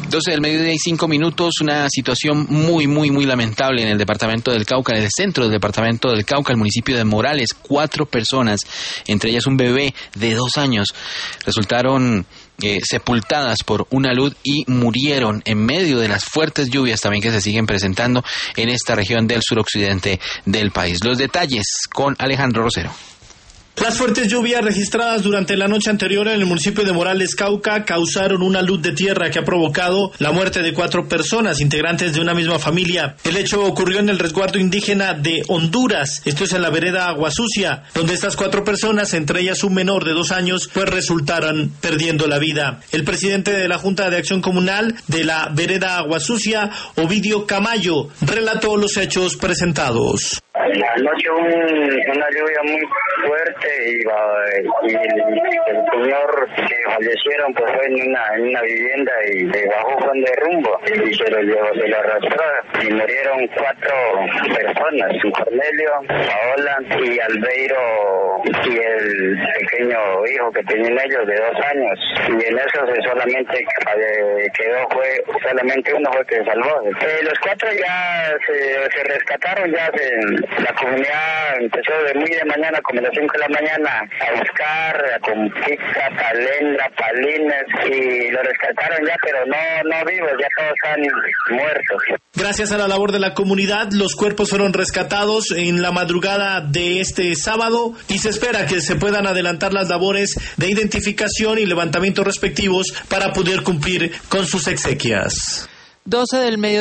12 del mediodía y 5 minutos, una situación muy lamentable en el departamento del Cauca, en el centro del departamento del Cauca, el municipio de Morales. 4 personas, entre ellas un bebé de 2 años, resultaron sepultadas por una luz y murieron en medio de las fuertes lluvias también que se siguen presentando en esta región del suroccidente del país. Los detalles con Alejandro Rosero. Las fuertes lluvias registradas durante la noche anterior en el municipio de Morales, Cauca, causaron una luz de tierra que ha provocado la muerte de 4 personas, integrantes de una misma familia. El hecho ocurrió en el resguardo indígena de Honduras, esto es en la vereda Agua Sucia, donde estas 4 personas, entre ellas un menor de 2 años, pues resultaron perdiendo la vida. El presidente de la Junta de Acción Comunal de la vereda Agua Sucia, Ovidio Camayo, relató los hechos presentados. Anoche una lluvia muy fuerte y el señor que fallecieron pues fue en una vivienda y bajó Juan de rumbo y se lo arrastró y murieron 4 personas, Cornelio, Paola y Albeiro y el pequeño hijo que tenían ellos de 2 años, y en eso solamente quedó, solamente uno fue que se salvó. Los 4 ya se rescataron, la comunidad empezó muy de mañana, como a las 5 de la mañana, a buscar con pizza, palendra, palines, y lo rescataron ya, pero no vivos, ya todos están muertos. Gracias a la labor de la comunidad, los cuerpos fueron rescatados en la madrugada de este sábado y se espera que se puedan adelantar las labores de identificación y levantamiento respectivos para poder cumplir con sus exequias. 12 del mediodía.